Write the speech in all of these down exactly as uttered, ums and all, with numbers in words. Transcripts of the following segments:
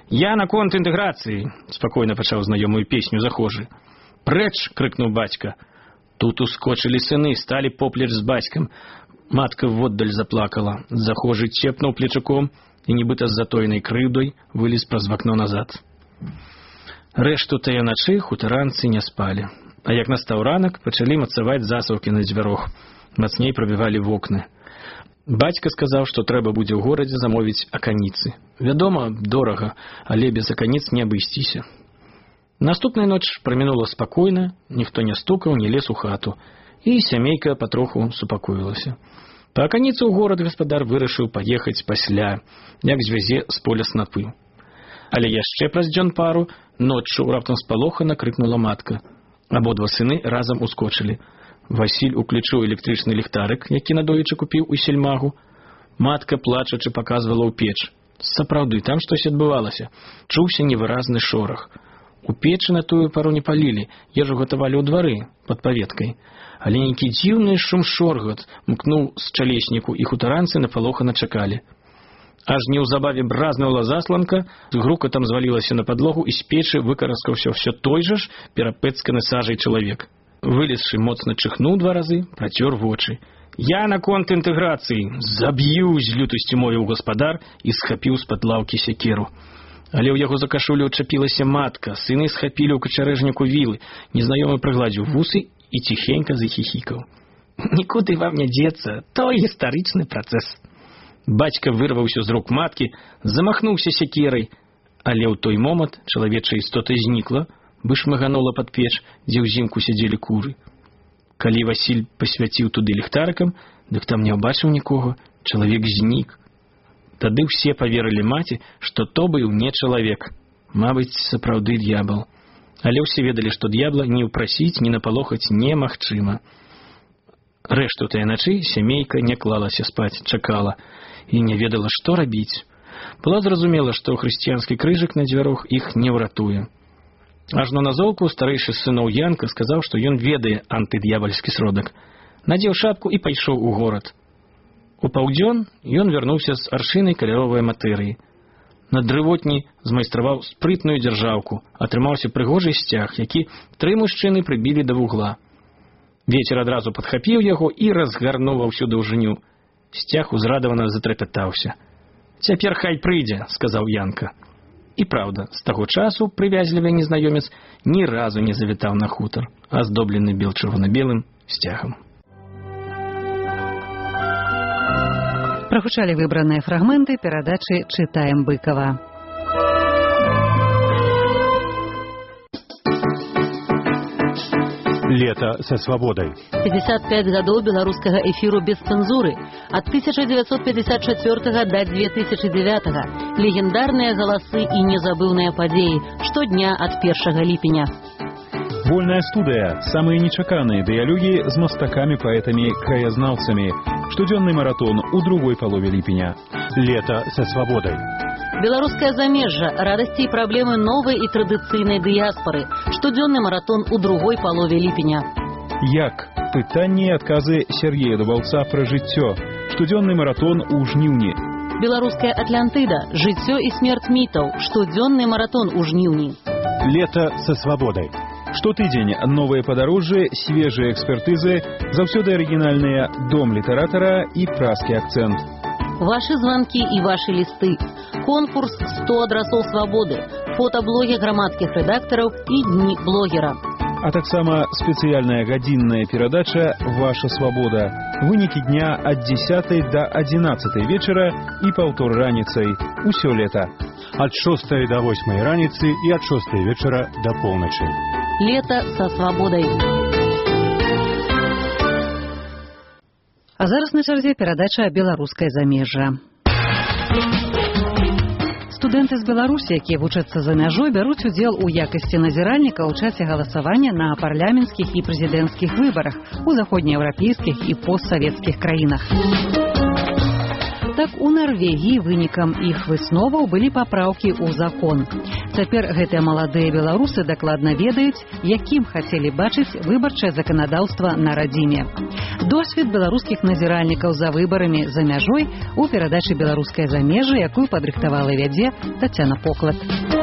Я наконт інтэграцыі, спакойна пачаў знаёмую песню захожы. Прэч, крыкнуў бацька. Тут ускочылі сыны, сталі поплеч з бацькам. Матка воддаль заплакала. Захожы цепнуў плечуком і нібыта з затоенай крыўдай вылез праз вакно назад. Рэшту тая начы хутаранцы не спалі. А як настаў ранак, пачалі мацаваць засаўкі на дзвярох. Мацней прабівалі вокны. Бацька сказаў, што трэба будзе ў горадзе замовіць аканіцы. Вядома, дорага, але без аканіц не абысціся. Наступная ноч прамінула спакойна, ніхто не стукаў, не лез у хату, і сямейка патроху супакоілася. Па аканіцу ў горад гаспадар вырашыў паехаць пасля, як звязе з поля снапы. Але яшчэ праз дзён пару ноччу раптам спалохана крыкнула матка. Абодва сыны разам ускочылі. Васіль уключыў электрычны ліхтарык, які надоечы купіў у сельмагу. Матка, плачучы, паказвала ў печ. Сапраўды, там штось адбывалася. Чуўся невыразны шорах. У печы на тую пару не палілі, ежу гатавалі ў двары, пад паветкай. Але нейкі дзіўны шум-шоргат мкнуў з чалесніку, і хутаранцы напалохана чакалі. Аж неўзабаве бразнула засланка, з грукатам звалілася на падлогу, і з печы выкараскаўся ўсё той жа ж перапэцканы сажай чалавек. Вылезшы моцна чихнуў два разы, працёр вочы. Я наконт інтэграцыі, заб'ю, з лютасцю мовіў гаспадар і схапіў з-пад лаўкі сякеру. Але ў яго за кашулю чапілася матка, сыны схапілі ў качарэжніку вілы, незнаёмы прыгладзіў вусы і ціхенька захіхікаў. Нікуды вам не дзецца, то гістарычны працэс. Бацька вырваўся з рук маткі, замахнуўся сякерай, але ў той момант чалавечая істота знікла, вышмыганула пад печ, дзе ўзімку сядзелі куры. Калі Васіль пасвяціў туды ліхтарыкам, дык там не ўбачыў нікога, чалавек знік. Тады ўсе паверылі маці, што то быў не чалавек, мабыць, сапраўды д'ябал. Але ўсе ведалі, што д'ябла ні ўпрасіць, ні напалохаць немагчыма. Рэшту тая начы сямейка не клалася спаць, чакала і не ведала, што рабіць. Была зразумела, што хрысціянскі крыжык на дзвярох іх не ўратуе. Ажно на золку старэйшы з сыноў Янка сказаў, што ён ведае антыд'ябальскі сродак. Надзеў шапку і пайшоў у горад. У паўдзён ён вярнуўся з аршынай каляровай матэрыі. На дрывотні змайстраваў спрытную дзяржаўку, атрымаўся прыгожы сцяг, які тры мужчыны прыбілі да вугла. Вецер адразу падхапіў яго і разгарнуў ва ўсю даўжыню. Сцяг узрадавана затрапятаўся. «Цяпер хай прыйдзе», — сказаў Янка. І праўда, з таго часу прывязлівы незнаёмец ні разу не завітаў на хутар, аздоблены бел-чырвона-белым сцягам. Прагучалі выбраныя фрагменты перадачы «Чытаем Быкова». Лето со свободой. пятьдесят пять гадоў беларускага эфіру без цэнзуры. Ад тысяча девятьсот пятьдесят четвёртого до две тысячи девятого. Легендарныя галасы і незабыўныя падзеі. Штодня ад першага ліпеня. Вольная студыя. Самыя нечаканыя дыялогі з мастакамі, паэтамі, краязнаўцамі. Штодзённы маратон у другой палове ліпеня. Лето со свободой. Беларускае замежжа, радасці і праблемы новай і традыцыйнай дыяспары. Штодзённы маратон у другой палове ліпеня. Як? Пытанні і адказы Сергея Дубаўца пра жыццё. Штодзённы маратон у жніўні. Беларуская Атлантыда. Жыццё і смерць мітаў. Штодзённы маратон у жніўні. Лето со свободой. Штотыдзень новыя падарожжы, свежыя экспертызы, заўсёды арыгінальныя дом літаратара і празкі акцэнт. Ваши звонки и ваши листы. Конкурс сто адрасоў свабоды. Фотоблогі грамадскіх рэдактараў і дні блогера. А таксама спецыяльная гадзінная перадача «Ваша свабода». Вынікі дня ад дзесятай да адзінаццатай вечара і паўтор раніцай. Усё лета. Ад шостай да восьмай раніцы і ад шостай вечара да поўначы. Лето со свабодай. А зараз на чарзе перадача «Беларускае замежжа». Студэнты з Беларусі, якія вучацца за мяжой, бяруць удзел у якасці назіральніка ў часе галасавання на парламенцкіх і прэзідэнцкіх выбарах у заходнееўрапейскіх і постсавецкіх краінах. Так у Нарвегіі вынікам іх высноваў былі папраўкі ў закон. Цяпер гэтыя маладыя беларусы дакладна ведаюць, якім хацелі бачыць выбарчае заканадаўства на радзіме. Досвед беларускіх назіральнікаў за выбарамі за мяжой у перадачы «Беларускае замежжа», якую падрыхтавала і вядзе Тацяна Поклад.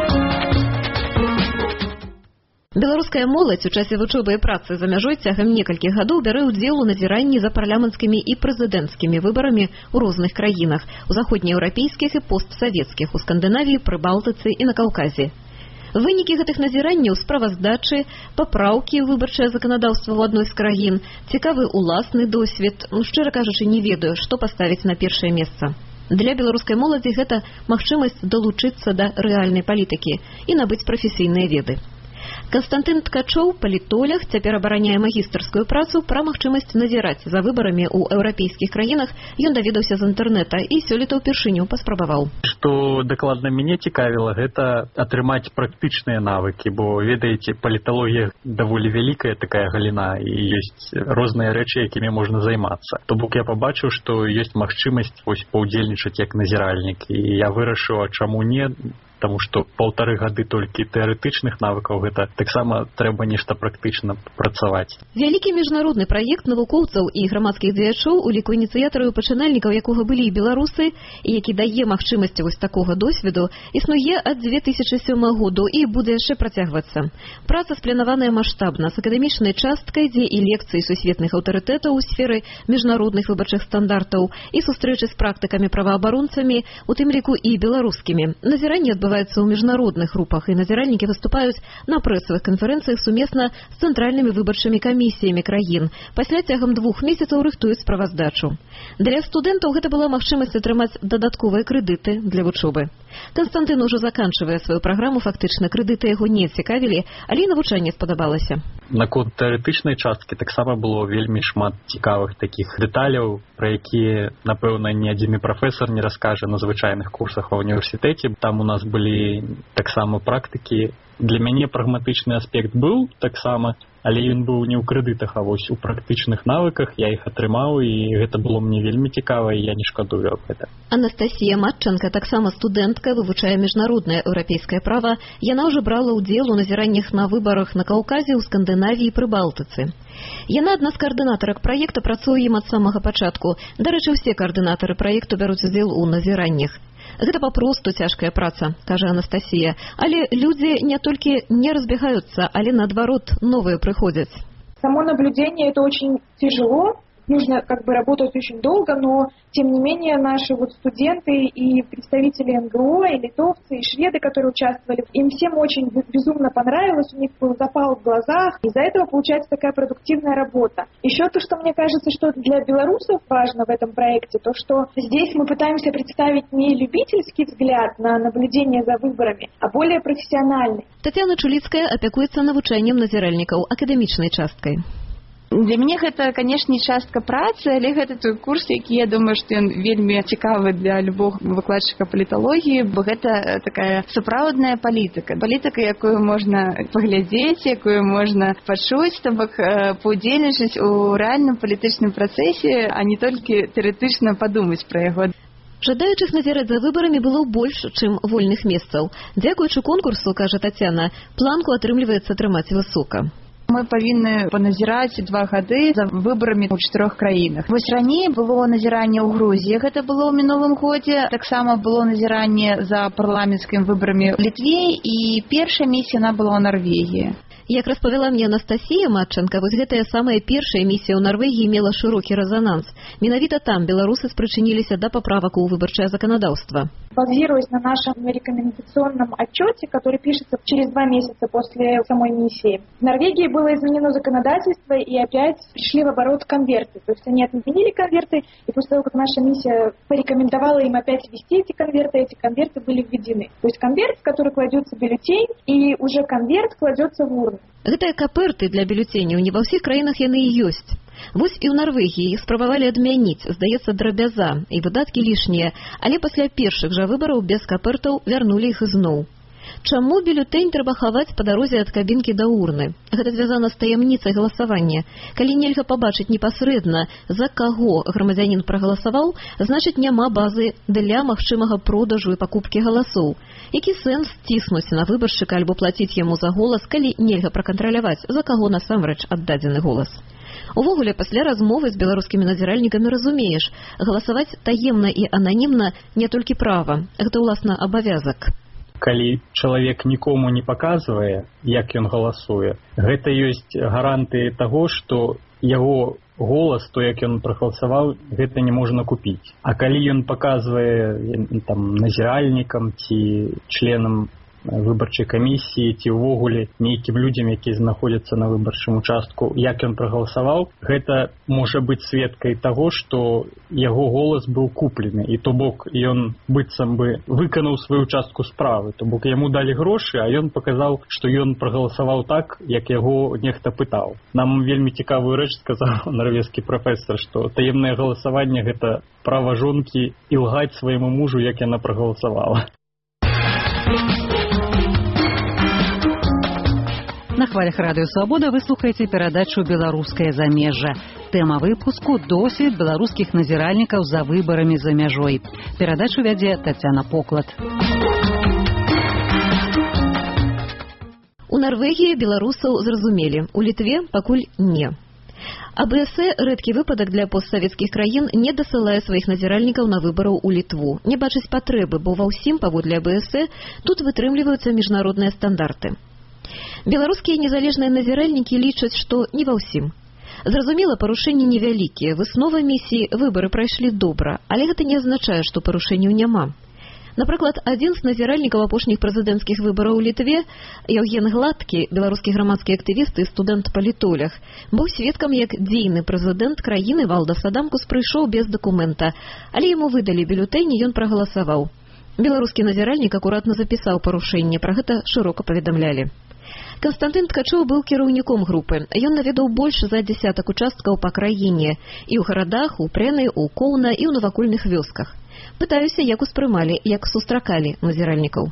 Беларуская моладзь у часе вучобы і працы за мяжой цягам некалькіх гадоў бярэ ўдзел у назіранні за парламенцкімі і прэзідэнцкімі выбарамі ў розных краінах, у заходнееўрапейскіх і постсавецкіх, у Скандынавіі, Прыбалтыцы і на Каўказе. Вынікі гэтых назіранняў, справаздачы, папраўкі ў выбарчае заканадаўства ў адной з краін, цікавы уласны досвед, ну, шчыра кажучы, не ведаю, што паставіць на першае месца. Для беларускай моладзі гэта магчымасць далучыцца да рэальнай палітыкі і набыць прафесійныя веды. Канстантын Ткачоў, палітолог, цяпер абараняе магістарскую працу пра магчымасць назіраць за выбарамі ў еўрапейскіх краінах. Ён даведаўся з інтэрнэта і сёлета ўпершыню паспрабаваў. Што дакладна мяне цікавіла, гэта атрымаць практычныя навыкі, бо, ведаеце, паліталогія даволі вялікая такая галіна і ёсць розныя рэчы, якімі можна займацца. То бок я пабачыў, што ёсць магчымасць вось паўдзельнічаць як назіральнік, і я вырашыў, а чаму не? Таму што паўтары гады толькі тэарэтычных навыкаў, гэта таксама трэба нешта практычна працаваць. Вялікі міжнародны праект навукоўцаў і грамадскіх дзеячоў, у ліку ініцыятараў і пачынальнікаў якога былі і беларусы, і які дае магчымасць вось такога досведу, існуе ад дзве тысячы сёмага году і будзе яшчэ працягвацца. Праца спланаваная маштабна, з акадэмічнай часткай, дзе і лекцыі сусветных аўтарытэтаў у сферы міжнародных выбарчых стандартаў, і сустрэчы з практыкамі праваабаронцамі, у тым ліку і беларускімі. Назіранне адбываецца ў міжнародных групах, і назіральнікі выступаюць на прэсавых канферэнцыях сумесна з цэнтральнымі выбарчымі камісіямі краін. Пасля цягам двух месяцаў рыхтуюць справаздачу. Для студэнтаў гэта была магчымасць атрымаць дадатковыя крэдыты для вучобы. Канстантын ужо заканчвае сваю праграму, фактычна крэдыты яго не цікавілі, але і навучанне спадабалася. Наконт тэарэтычнай часткі таксама было вельмі шмат цікавых такіх дэталяў, пра якія, напэўна, ні адзін прафесар не раскажа на звычайных курсах ва ўніверсітэце. Там у нас былі таксама практыкі. Для мяне прагматычны аспект быў таксама, але ён быў не ў крэдытах, а вось у практычных навыках. Я іх атрымаў, і гэта было мне вельмі цікава, і я не шкадую аб гэта. Анастасія Матчанка, таксама студэнтка, вывучае міжнароднае еўрапейскае права. Яна ўжо брала ўдзел у назіраннях на выбарах на Каўказе, у Скандынавіі і Прыбалтыцы. Яна адна з каардынатарак праекта, працуе ім ад самага пачатку. Дарэчы, усе каардынатары праекту бяруць удзел у назіраннях. Гэта папросту цяжкая праца, кажа Анастасія. Але людзі не толькі не разбегаются, але наадварот новые приходят. Само наблюдение — это очень тяжело. Нужно как бы работать очень долго, но тем не менее наши вот студенты и представители эн гэ о, и литовцы, и шведы, которые участвовали, им всем очень безумно понравилось, у них был запал в глазах, из-за этого получается такая продуктивная работа. Еще то, что мне кажется, что для белорусов важно в этом проекте, то, что здесь мы пытаемся представить не любительский взгляд на наблюдение за выборами, а более профессиональный. Татьяна Чулицкая опекуется навучаннем назіральнікаў акадэмічнай часткай. Для мяне гэта, канешне, частка працы, але гэта той курс, які, я думаю, што ён вельмі цікавы для любого выкладчыка паліталогіі, бо гэта такая сапраўдная палітыка. Палітыка, якую можна паглядзець, якую можна пачуць, то бок паўдзельнічаць у рэальным палітычным працэсе, а не толькі тэарэтычна падумаць пра яго. Жадаючых назіраць за выбарамі было больш, чым вольных месцаў. Дзякуючы конкурсу, кажа Тацяна, планку атрымліваецца атрымаць высока. Мы павінны паназіраць два гады за выбарамі ў чатырох краінах. Вось раней было назіранне ў Грузіі, гэта было ў мінулым годзе. Таксама было назіранне за парламенцкімі выбарамі ў Літве, і першая місія она была ў Нарвегіі. Як распавяла мне Анастасія Матчанка, вось гэтая самая першая місія ў Нарвегіі мела шырокі рэзананс. Менавіта там беларусы спрычыніліся да паправак у выбарчае заканадаўства. Базируясь на нашем рекомендационном отчете, который пишется через два месяца после самой миссии, в Норвегии было изменено законодательство, и опять пришли в оборот конверты. То есть они отменили конверты, и после того, как наша миссия порекомендовала им опять ввести эти конверты, эти конверты были введены. То есть конверт, в который кладется бюллетень, и уже конверт кладется в урну. Гэтыя каперты для бюллетэняў не ва ўсіх краінах яны і ёсць. Вось і ў Нарвегіі іх спрабавалі адмяніць, здаецца, драбяза і выдаткі лішнія, але пасля першых жа выбараў без капертаў вярнулі іх ізноў. Чаму бюлетень трэба хаваць па дарозе ад кабінкі да урны? Гэта звязана з таямніцай галасавання. Калі нельга пабачыць непасрэдна, за каго грамадзянін прагаласаваў, значыць няма базы для магчымага продажу і пакупкі галасоў. Які сэнс ціснуць на выбаршчыка альбо плаціць яму за голас, калі нельга пракантраляваць, за каго насамрэч аддадзены голас? Увогуле, пасля размовы з беларускімі назіральнікамі разумееш, галасаваць таемна і ананімна не толькі права, гэта, уласна, абавязак. Калі чалавек нікому не паказвае, як ён галасуе, гэта ёсць гарантыі таго, што яго голас, то, як ён прагаласаваў, гэта не можна купіць. А калі ён паказвае там назіральнікам ці членам выбарчай камісіі ці ўвогуле нейкім людзям, якія знаходзяцца на выбарчым участку, як ён прагаласаваў, гэта можа быць сведкай таго, што яго голас быў куплены, і то бок ён быццам бы выканаў сваю частку справы, то бок яму далі грошы, а ён паказаў, што ён прагаласаваў так, як яго нехта пытаў. Нам вельмі цікавую рэч сказаў нарвежскі прафесар, што таемнае галасаванне гэта права жонкі ілгаць свайму мужу, як яна прагаласавала. На хвалях Радыё Свабода вы слухаеце перадачу «Беларускае замежжа». Тэма выпуску – досвед беларускіх назіральнікаў за выбарамі за мяжой. Перадачу вядзе Тацяна Поклад. У Нарвегіі беларусаў зразумелі, у Літве пакуль не. А БСЭ рэдкі выпадак для постсавецкіх краін не дасылае сваіх назіральнікаў на выбараў у Літву. Не бачыць патрэбы, бо ва ўсім, паводле БСЭ, тут вытрымліваюцца міжнародныя стандарты. Беларускія незалежныя назіральнікі лічаць, што не ва ўсім. Зразумела, парушэнні невялікія, выснова місіі выбары прайшлі добра, але гэта не азначае, што парушэнняў няма. Напрыклад, адзін з назіральнікаў апошніх прэзідэнцкіх выбараў у Літве, Яўген Гладкі, беларускі грамадскі актывіст і студэнт-палітолог, быў сведкам, як дзейны прэзідэнт краіны Валдас Адамкус прыйшоў без дакумента, але яму выдалі бюлетэнь, і ён прагаласаваў. Беларускі назіральнік акуратна запісаў парушэнне, пра гэта шырока паведамлялі. Канстантын Ткачоў быў кіраўніком групы. Ён наведаў больш за дзясятак участкаў па краіне, і ў гарадах, у Прэны, у Коўна і ў навакольных вёсках. Пытаюся, як успрымалі, як сустракалі назіральнікаў.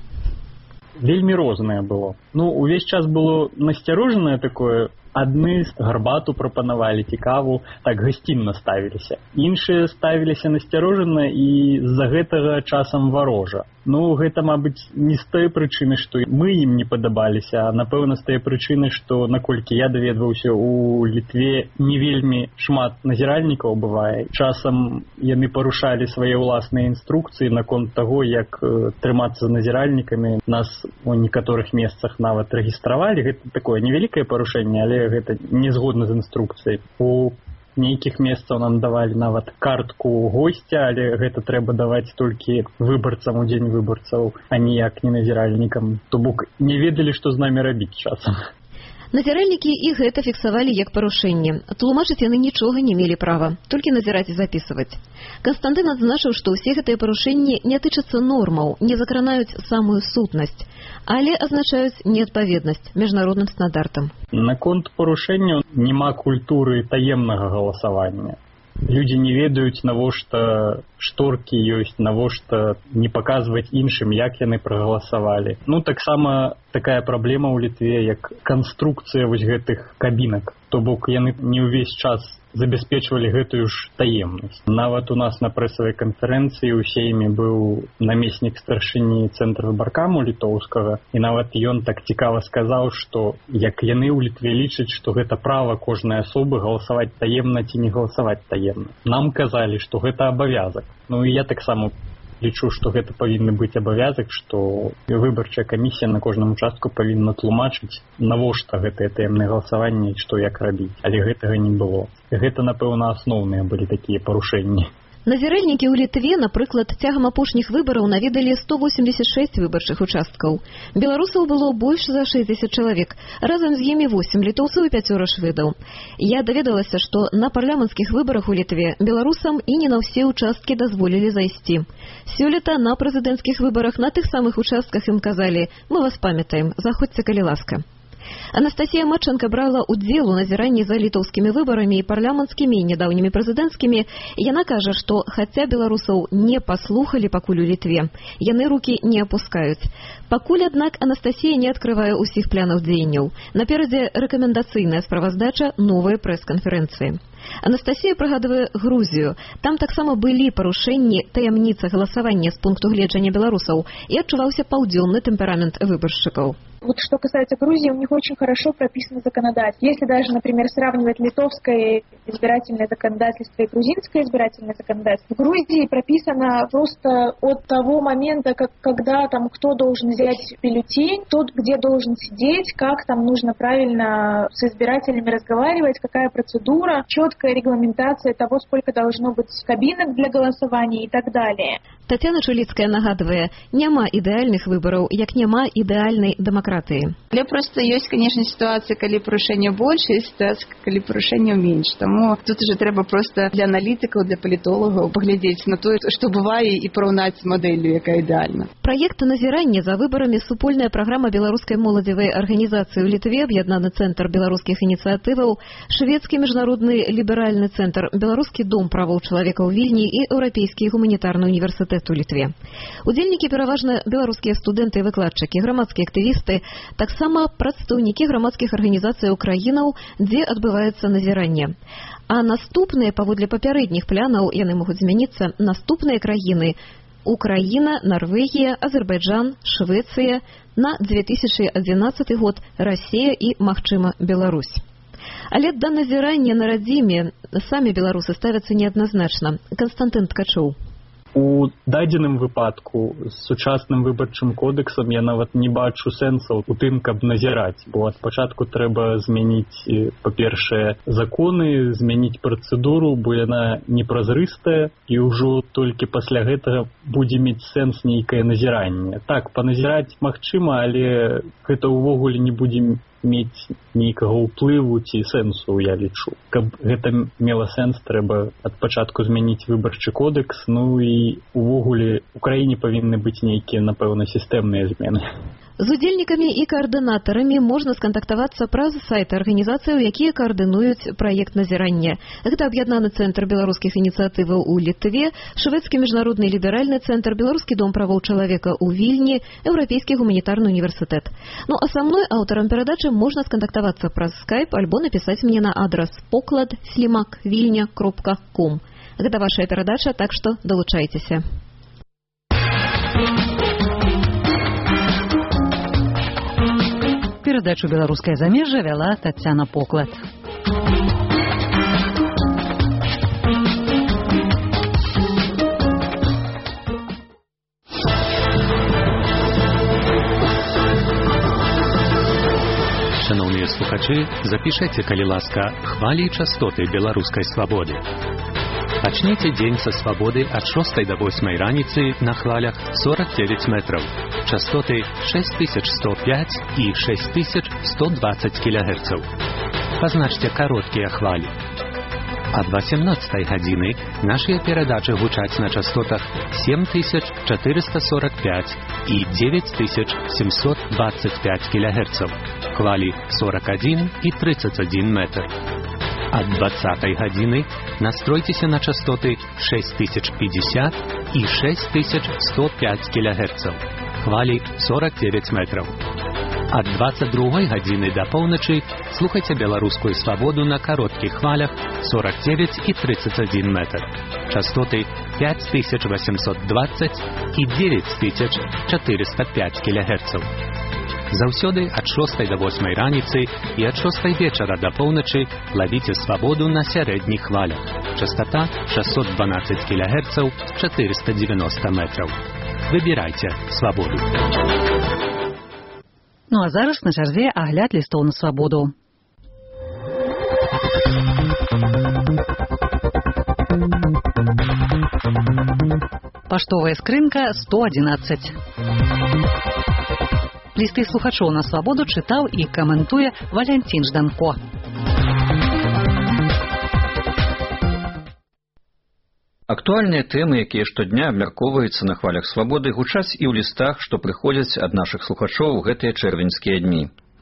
Вельмі рознае было. Ну, увесь час было насцярожанае такое. Адны гарбату прапанавалі, цікаву, так гасцінна ставіліся. Іншыя ставіліся насцярожана і з-за гэтага часам варожа. Ну, гэта, мабыць, не з той прычыны, што мы ім не падабаліся, а, напэўна, з той прычыны, што, наколькі я даведваўся, у Літве не вельмі шмат назіральнікаў бывае. Часам яны парушалі свае ўласныя інструкцыі наконт таго, як э, трымацца з назіральнікамі. Нас у некаторых месцах нават рэгістравалі. Гэта такое невялікае парушэнне, але гэта не згодна з інструкцыяй. У нейкіх месцаў нам давалі нават картку госця, але гэта трэба даваць толькі выбарцам у дзень выбарцаў, а ніяк не назіральнікам. То бок не ведалі, што з намі рабіць часам. Назіральнікі і гэта фіксавалі як парушэнне. Тлумачыць яны нічога не мелі права, толькі назіраць і запісваць. Канстантын адзначыў, што ўсе гэтыя парушэнні не тычацца нормаў, не закранаюць самую сутнасць, але азначаюць неадпаведнасць міжнародным стандартам. Наконт парушэнняў няма культуры таемнага галасавання. Людзі не ведаюць, навошта шторкі ёсць, навошта не паказваць іншым, як яны прагаласавалі. Ну, таксама такая праблема ў Літве, як канструкцыя вось гэтых кабінак. То бок яны не ўвесь час забяспечвалі гэтую ж таемнасць. Нават у нас на прэсавай канферэнцыі ў Сейме быў намеснік старшыні цэнтра выбаркаму літоўскага, і нават ён так цікава сказаў, што як яны ў Літве лічаць, што гэта права кожнай асобы галасаваць таемна ці не галасаваць таемна. Нам казалі, што гэта абавязак. Ну і я таксама лічу, што гэта павінны быць абавязак, што выбарчая камісія на кожным участку павінна тлумачыць, навошта гэтае таемнае галасаванне і што як рабіць. Але гэтага не было. Гэта, напэўна, асноўныя былі такія парушэнні. Назіральнікі ў Літве, напрыклад, цягам апошніх выбараў наведалі сто восемьдесят шесть выбарчых участкаў. Беларусаў было больш за шэсцьдзесят чалавек, разам з імі восемь літоўцаў і пяцёра шведаў. Я даведалася, што на парламенцкіх выбарах у Літве беларусам і не на ўсе участкі дазволілі зайсці. Сёлета на прэзідэнцкіх выбарах на тых самых участках ім казалі: «Мы вас памятаем, заходзьце, калі ласка». Анастасія Матченка брала ўдзел у назіранні за літоўскімі выбарамі і парламенцкімі і нядаўнімі прэзідэнцкімі. Яна кажа, што хаця беларусаў не паслухалі пакуль у Літве, яны рукі не апускаюць. Пакуль, аднак, Анастасія не адкрывае ўсіх планаў дзеянняў. Наперадзе рэкамендацыйная справаздача, новыя прэс-канферэнцыі. Анастасія прыгадвае Грузію. Там таксама былі парушэнні таямніцы галасавання з пункту гледжання беларусаў і адчуваўся паўдзённы тэмперамент выбаршчыкаў. Вот что касается Грузии, у них очень хорошо прописано законодательство. Если даже, например, сравнивать литовское избирательное законодательство и грузинское избирательное законодательство, в Грузии прописано просто от того момента, как, когда там кто должен взять бюллетень, тот, где должен сидеть, как там нужно правильно с избирателями разговаривать, какая процедура, четкая регламентация того, сколько должно быть кабинок для голосования и так далее. Тетяна Чуліцкая нагадвае, няма ідэальных выбараў, як няма ідэальнай дэмакратыі. Але просто ёсць, конечно, ситуации, калі парушэння больше, і ситуации, калі парушэння менш. Таму тут уже трэба просто для аналітыкаў, для палітолагаў паглядзець на тое, што бывае, і параўнаць з мадэллю, якая ідэальна. Праект назірання за выбарамі супольная праграма беларускай моладзевай арганізацыі ў Літве, аб'яднаны цэнтр беларускіх ініцыятываў, шведскі міжнародны ліберальны цэнтр, беларускі дом правоў чалавека ў Вільні і еўрапейскі гуманітарны універсітэт у Літве. Удзельнікі пераважна беларускія студэнты і выкладчыкі, грамадскія актывісты, таксама прадстаўнікі грамадскіх арганізацыяў краінаў, дзе адбываецца назіранне. А наступныя, паводле папярэдніх планаў, яны могуць змяніцца, наступныя краіны – Украіна, Нарвегія, Азербайджан, Швецыя, на две тысячы адзінаццаты год Расія і, магчыма, Беларусь. Але да назірання на радзіме самі беларусы ставяцца неадназначна. Канстантын Ткачоў. У дадзеным выпадку з сучасным выбарчым кодэксам я нават не бачу сэнсаў у тым, каб назіраць, бо ад пачатку трэба змяніць, па-першае, законы, змяніць працэдуру, бо яна непразрыстая, і ўжо толькі пасля гэтага будзе мець сэнс нейкае назіранне. Так, паназіраць магчыма, але гэта ўвогуле не будзе мець нейкага ўплыву ці сэнсу, я лічу. Каб гэта мела сэнс, трэба ад пачатку змяніць выбарчы кодэкс, ну і увогуле у краіне павінны быць нейкія, напэўна, сістэмныя змены. З удзельнікамі і каардынатарамі можна скантактавацца праз сайты арганізацыяў, якія каардынуюць праект назірання. Гэта аб'яднаны цэнтр беларускіх ініцыятываў у Літве, шведскі міжнародны ліберальны цэнтр, беларускі дом правоў чалавека ў Вільні, еўрапейскі гуманітарны універсітэт. Ну а са мной, аўтарам перадачы, можна скантактавацца праз скайп альбо напісаць мне на адрас поклад слімак вільня кропка ком. Гэта ваша перадача, так што далучайцеся. Перадачу «Беларускае замежжа» вяла Тацяна Поклад. Шановні слухачі, запишите, калі ласка, хвалі і частоты беларускай свабоды. Пачніце дзень са свабоды ад шостай да восьмай раніцы на хвалях сорок девять метров, частоты шесть тысяч сто пять і шесть тысяч сто двадцать килогерцаў. Пазначце кароткія хвалі. Ад восемнадцатай гадзіны нашыя перадачы гучаць на частотах семь тысяч четыреста сорок пять і девять тысяч семьсот двадцать пять килогерцаў. Хвалі сорок один і тридцать один метр. Ад двадцатай гадзіны настройцеся на частоты шесть тысяч пятьдесят і шесть тысяч сто пять килогерцаў. Хвалі сорок девять метров. Ад двадцать другой гадзіны да поўначы слухайце беларускую свабоду на кароткіх хвалях сорок девять і тридцать один метр. Частоты пять тысяч восемьсот двадцать і девять тысяч четыреста пять килогерцаў. Заўсёды ад шостай да восьмай раніцы і ад шостай вечара да поўначы лавіце свабоду на сярэдніх хвалях. Частота шестьсот двенадцать килогерцаў, четыреста девяносто метров. Выбірайце свабоду. Ну а зараз на чарзе агляд лістоў на свабоду. Паштовая скрынка сто одиннадцать. Лісты слухачоў на свабоду чытаў і каментуе Валянцін Жданко. Актуальныя тэмы, якія штодня абмяркоўваюцца на хвалях свабоды, гучаць і ў лістах, што прыходзяць ад нашых слухачоў у гэтыя чэрвеньскія дні.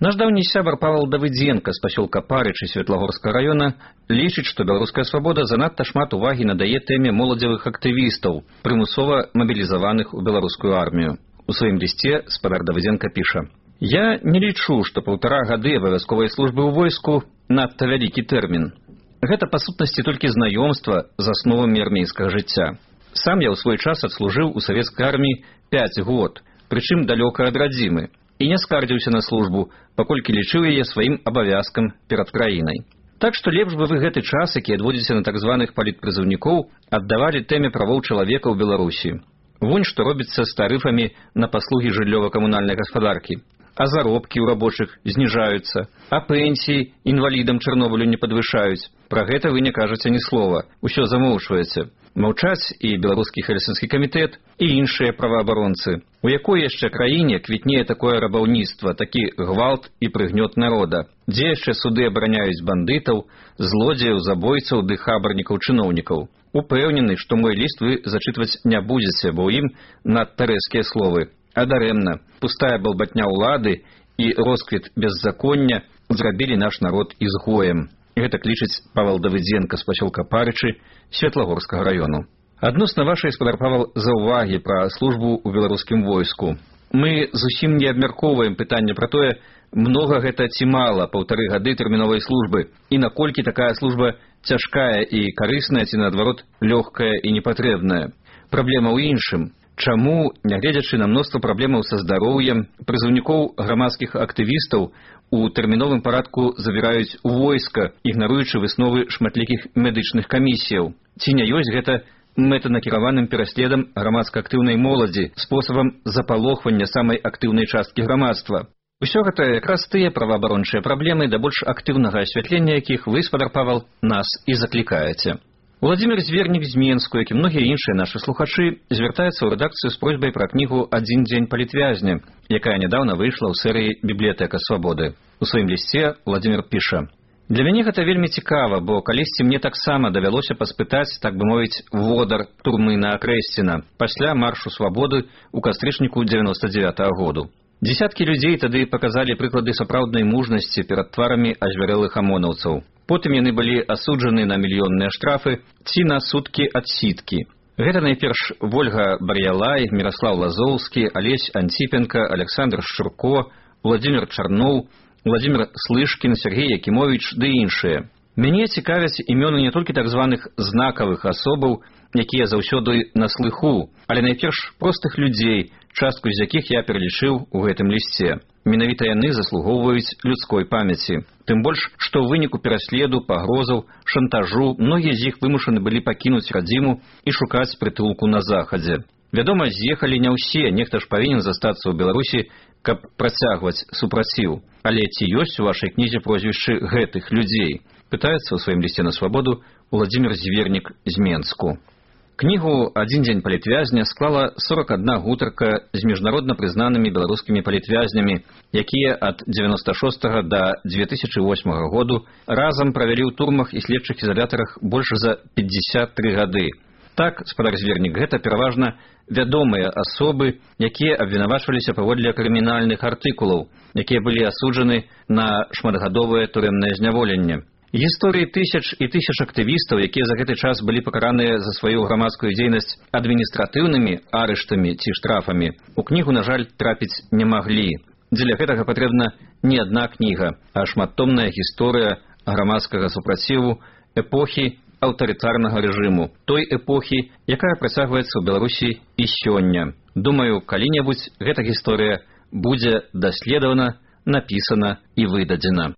Наш даўні сябар Павел Давыдзенко з пасёлка Парычы Светлагорскага района лічыць, што беларуская свабода занадта шмат увагі надае тэме моладзевых актывістаў, прымусова мабілізаваных у беларускую армію. У сваім лісце спадар Давыдзенко піша: «Я не лічу, што паўтара гады абавязковай службы ў войску надта вялікі тэрмін. Гэта, па сутнасці, толькі знаёмства з асновамі армейскага жыцця. Сам я ў свой час адслужыў у савецкай арміі пяць год, прычым далёка ад радзімы, і не скардзіўся на службу, паколькі лічыў яе сваім абавязкам перад краінай. Так што лепш бы вы гэты час, які адводзіце на так званых палітпрызыўнікоў, аддавалі тэме правоў чалавека ў Беларусі. Вунь што робіцца з тарыфамі на паслугі жыллёва-камунальнай гаспадаркі. А заробкі ў рабочых зніжаюцца, а пенсіі інвалідам Чарнобылю не падвышаюць. Пра гэта вы не кажаце ні слова, усё замоўчваеце. Маўчаць і беларускі хельсінскі камітэт, і іншыя праваабаронцы. У якой яшчэ краіне квітнее такое рабаўніцтва, такі гвалт і прыгнёт народа? Дзе яшчэ суды абараняюць бандытаў, злодзеяў, забойцаў ды хабарнікаў чыноўнікаў? Упэўнены, што мой ліст вы зачытваць не будзеце, бо ў ім надта рэзкія словы. А дарэмна, пустая балбатня ўлады і росквіт беззаконня зрабілі наш народ ізгоем». Гэта клічыць Павел Давыдзенко з пасёлка Парычы Светлагорскага району. Адносна вашай, спадар Павел, заўвагі пра службу ў беларускім войску. Мы зусім не абмяркоўваем пытанне пра тое, многа гэта ці мала паўтары гады тэрміновай службы, і наколькі такая служба цяжкая і карысная, ці наадварот лёгкая і непатрэбная. Праблема ў іншым. Чаму, нягледзячы на мноства праблемаў са здароўем, прызыўнікоў грамадскіх актывістаў у тэрміновым парадку забіраюць у войска, ігнаруючы высновы шматлікіх медычных камісіяў? Ці не ёсць гэта мэтанакіраваным пераследам грамадска-актыўнай моладзі, спосабам запалохвання самай актыўнай часткі грамадства? Усё гэта якраз тыя праваабарончыя праблемы, да больш актыўнага асвятлення якіх вы, спадар Павел, нас і заклікаеце. Владимир Звернік з Менску, як і многія іншыя нашы слухачы, звяртаецца ў рэдакцыю з просьбай пра кнігу «Адзін дзень палітвязня», якая нядаўна выйшла ў серыі «Бібліятэка свабоды». У сваім лісце Владимир піша: «Для мяне гэта вельмі цікава, бо калісьці мне таксама давялося паспытаць, так бы мовіць, водар турмы на Акрэсціна пасля маршу свабоды ў кастрычніку дзевяноста дзевятага году. Дзесяткі людзей тады паказалі прыклады сапраўднай мужнасці перад тварамі азвярэлых амонаўцаў. Потым яны былі асуджаны на мільённыя штрафы ці на суткі адсідкі. Гэта найперш Вольга Бар'ялай, Міраслаў Лазоўскі, Алесь Антипенко, Александр Шчурко, Владимир Чарноў, Владимир Слышкін, Сергей Якімовіч ды іншыя. Мяне цікавяць імёны не толькі так званых знакавых асобаў, якія заўсёды на слыху, але найперш простых людзей, частку з якіх я пералічыў у гэтым лісце. Менавіта яны заслугоўваюць людской памяці. Тым больш, што ў выніку пераследу, пагрозаў, шантажу многія з іх вымушаны былі пакінуць радзіму і шукаць прытулку на захадзе. Вядома, з'ехалі не ўсе, нехта ж павінен застацца ў Беларусі, каб працягваць супраціў. Але ці ёсць у вашай кнізе прозвішчы гэтых людзей? Пытаецца ў сваім лісце на свабоду Владимир Звернік з Менску. Кнігу «Адзін дзень палітвязня» склала сорок адна гутарка з міжнародна прызнанымі беларускімі палітвязнямі, якія ад дзевяноста шостага да дзве тысячы восьмага году разам правялі ў турмах і следчых ізалятарах больш за пятьдесят три гады. Так, спадар Звернік, гэта пераважна вядомыя асобы, якія абвінавачваліся паводле крымінальных артыкулаў, якія былі асуджаны на шматгадовае турэмнае зняволенне. Гісторыі тысяч і тысяч актывістаў, якія за гэты час былі пакараныя за сваю грамадскую дзейнасць адміністратыўнымі арыштамі ці штрафамі, у кнігу, на жаль, трапіць не маглі. Дзеля гэтага патрэбна не адна кніга, а шматтомная гісторыя грамадскага супраціву эпохі аўтарытарнага рэжыму, той эпохі, якая працягваецца ў Беларусі і сёння. Думаю, калі-небудзь гэта гісторыя будзе даследавана, напісана і выдадзена.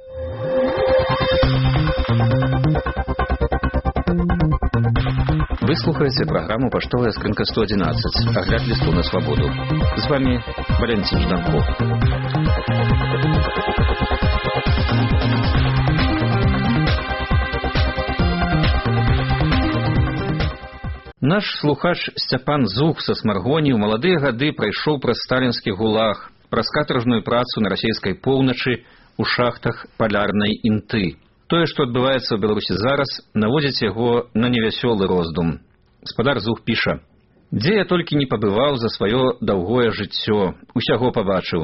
Вы слухаете программу «Поштовая скрынка сто одиннадцать». Огляд листу на свободу. С вами Валентин Жданков. Наш слухач Сцяпан Зух са Смаргоні ў маладыя гады прайшоў праз сталінскі гулаг, праз катаржную працу на расійскай поўначы у шахтах палярнай інты. Тое, што адбываецца ў Беларусі зараз, наводзіць яго на невясёлы роздум. Спадар Зух піша: «Дзе я толькі не пабываў за сваё даўгое жыццё, усяго пабачыў.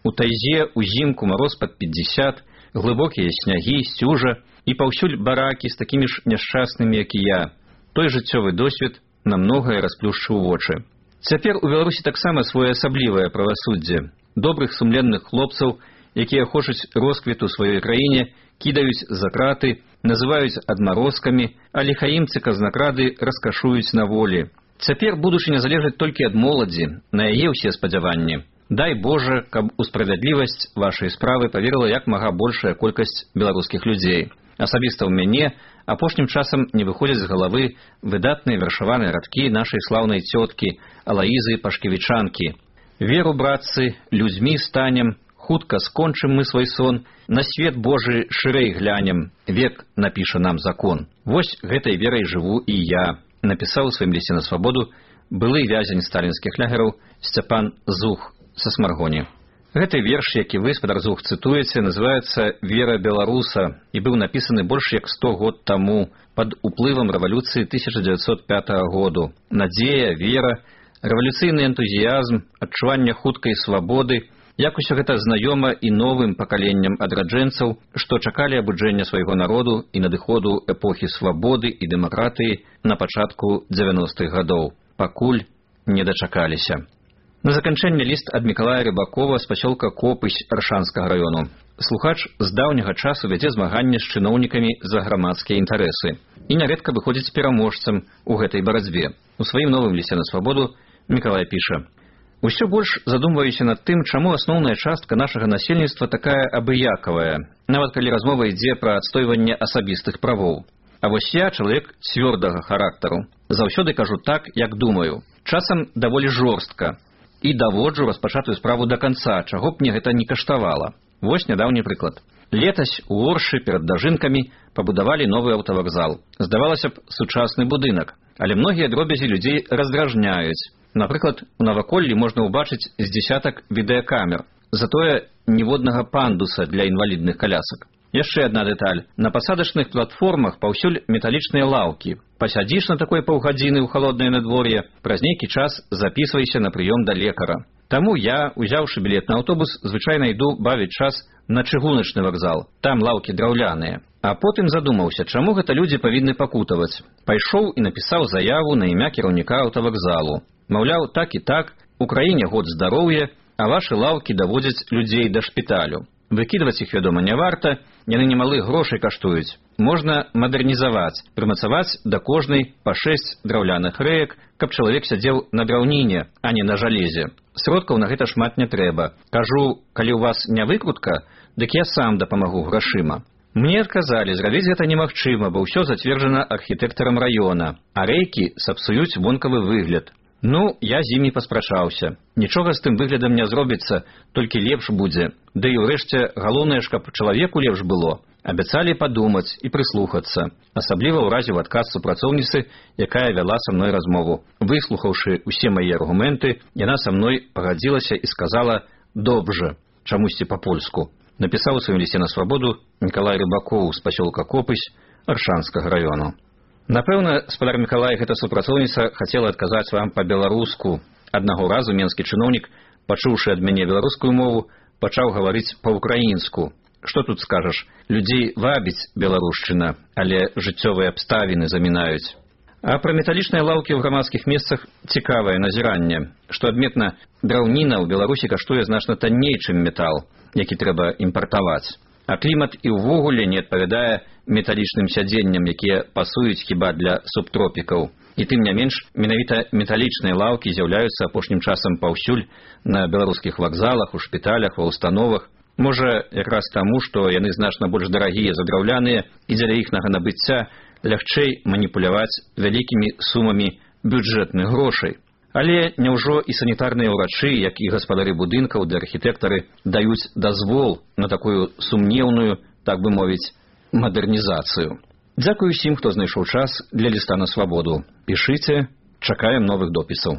У тайзе узімку мароз пад пятьдесят, глыбокія снягі, сцюжа і паўсюль баракі з такімі ж няшчаснымі, як і я. Той жыццёвы досвед на многае расплюшчыў вочы. Цяпер у Беларусі таксама своеасаблівае правасуддзе. Добрых сумленных хлопцаў, якія хочуць росквіту сваёй краіне, кідаюць за краты, называюць адмарозкамі, а ліхаімцы-казнакрады раскашуюць на волі. Цяпер будучыня залежыць толькі ад моладзі, на яе ўсе спадзяванні. Дай Божа, каб у справядлівасць вашай справы паверыла як мага большая колькасць беларускіх людзей. Асабіста ў мяне апошнім часам не выходзяць з галавы выдатныя вершаваныя радкі нашай слаўнай цёткі Алаізы Пашкевічанкі. Веру, братцы, людзьмі станем, хутка скончым мы свой сон, на свет Божы шырэй глянем, век напіша нам закон. Вось гэтай верай жыву і я, напісаў у сваім лісце на свабоду былы вязень сталінскіх лягераў Сцяпан Зух са Смаргоні. Гэты верш, які вы, спадар Зух, цытуеце, называецца «Вера беларуса» і быў напісаны больш як сто год таму пад уплывам рэвалюцыі тысяча дзевяцьсот пятага году. Надзея, вера, рэвалюцыйны энтузіязм, адчуванне хуткай свабоды, як усё гэта знаёма і новым пакаленням адраджэнцаў, што чакалі абуджэння свайго народу і надыходу эпохі свабоды і дэмакратыі на пачатку дзевяностых гадоў, пакуль не дачакаліся. На заканчэнне ліст ад Мікалая Рыбакова з пасёлка Копысь Аршанскага раёну. Слухач з даўняга часу вядзе змаганне з чыноўнікамі за грамадскія інтарэсы і нярэдка выходзіць пераможцам у гэтай барацьбе. У сваім новым лісце на свабоду Мікалай піша: «Усё больш задумваюся над тым, чаму асноўная частка нашага насельніцтва такая абыякавая, нават калі размова ідзе пра адстойванне асабістых правоў. А вось я чалавек цвёрдага характару. Заўсёды кажу так, як думаю. Часам даволі жорстка. І даводжу распачатую справу да канца, чаго б мне гэта не каштавала. Вось нядаўні прыклад. Летась у Оршы перад дажынкамі пабудавалі новы аўтавакзал. Здавалася б, сучасны будынак, але многія дробязі людзей раздражняюць. Напрыклад, у наваколлі можна ўбачыць з дзесятак відэакамер, затое ніводнага пандуса для інвалідных колясак. Яшчэ адна дэталь. На пасадачных платформах паўсюль металічныя лаўкі. Пасядзіш на такой паўгадзіны ў халоднае надвор'е, праз нейкі час запісвайся на прыём да лекара. Таму я, узяўшы білет на аўтобус, звычайна іду бавіць час на чыгуначны вакзал. Там лаўкі драўляныя. А потым задумаўся, чаму гэта людзі павінны пакутаваць. Пайшоў і напісаў заяву на імя кіраўніка аўтавакзалу. Маўляў, так і так, у краіне год здароўя, а вашы лаўкі даводзяць людзей да шпіталю. Выкідваць іх, вядома, не варта, яны немалых грошай каштуюць. Можна мадэрнізаваць, прымацаваць да кожнай па шэсць драўляных рэек, каб чалавек сядзеў на драўніне, а не на жалезе. Сродкаў на гэта шмат не трэба. Кажу, калі ў вас не выкрутка, дык я сам дапамагу грашыма. Мне адказалі, зрабіць гэта немагчыма, бо ўсё зацверджана архітэктарам раёна, а рэйкі сапсуюць вонкавы выгляд. Ну, я з імі паспрачаўся. Нічога з тым выглядам не зробіцца, толькі лепш будзе. Ды і ўрэшце галоўнае ж, каб чалавеку лепш было. Абяцалі падумаць і прыслухацца. Асабліва ў разе ў адказ супрацоўніцы, якая вяла са мной размову. Выслухаўшы ўсе мае аргументы, яна са мной пагадзілася і сказала «добжа», чамусьці па-польску. Напісаў у сваім лісце на свабоду Мікалай Рыбакоў з пасёлка Копысь Аршанскага раёну. Напэўна, спадар Мікалай, гэта супрацоўніца хацела адказаць вам па-беларуску. Аднаго разу менскі чыноўнік, пачуўшы ад мяне беларускую мову, пачаў гаварыць па-ўкраінску. Што тут скажаш? Людзей вабіць беларушчына, але жыццёвыя абставіны замінаюць. А пра металічныя лаўкі ў грамадскіх месцах цікавае назіранне. Што адметна, драўніна ў Беларусі каштуе значна танней, чым метал, які трэба імпартаваць. А клімат і ўвогуле не адпавядае металічным сядзенням, якія пасуюць хіба для субтропікаў. І тым не менш, менавіта металічныя лаўкі з'яўляюцца апошнім часам паўсюль на беларускіх вакзалах, у шпіталях, ва ўстановах. Можа, якраз таму, што яны значна больш дарагія за драўляныя, і дзеля іхнага набыцця лягчэй маніпуляваць вялікімі сумамі бюджэтных грошай. Але няўжо і санітарныя ўрачы, як і гаспадары будынкаў ды архітэктары даюць дазвол на такую сумнеўную, так бы мовіць, мадэрнізацыю. Дзякую усім, хто знайшоў час для ліста на свабоду. Пішыце, чакаем новых допісаў.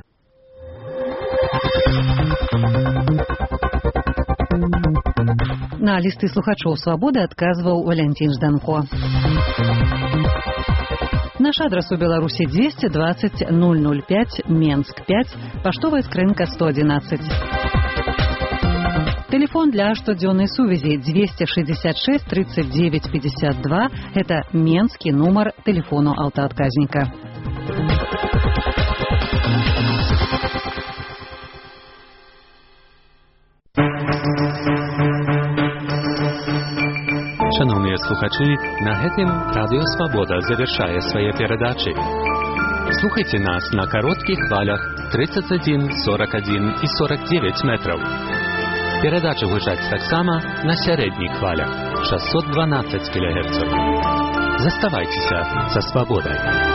На лісты слухачоў свабоды адказваў Валянцін Жданко. Наш адрес у Беларуси двести двадцать ноль ноль пять, Менск пять, поштовая скрынка сто одиннадцать. Телефон для штодзённай сувязі двести шестьдесят шесть тридцать девять пятьдесят два. Это менскі нумар телефону аўтаадказніка. Шановні слухачі, на гэтым Радіо Свобода завершае свае перадачы. Слухайте нас на коротких хвалях тридцать один, сорок один и сорок девять метров. Передача гучаць таксама на сярэдніх хвалях шестьсот двенадцать килогерцов. Заставайтеся со свободой.